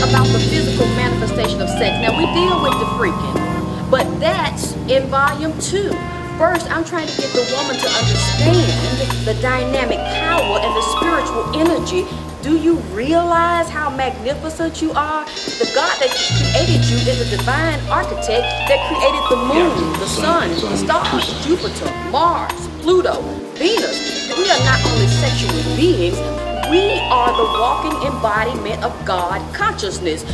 about the physical manifestation of sex. Now we deal with the freaking, but that's in volume 2. First, I'm trying to get the woman to understand the dynamic power and the spiritual energy. Do you realize how magnificent you are? The God that created you is a divine architect that created the moon, the sun, the stars, Jupiter, Mars, Pluto, Venus. We are not only sexual beings, we are the walking embodiment of God consciousness.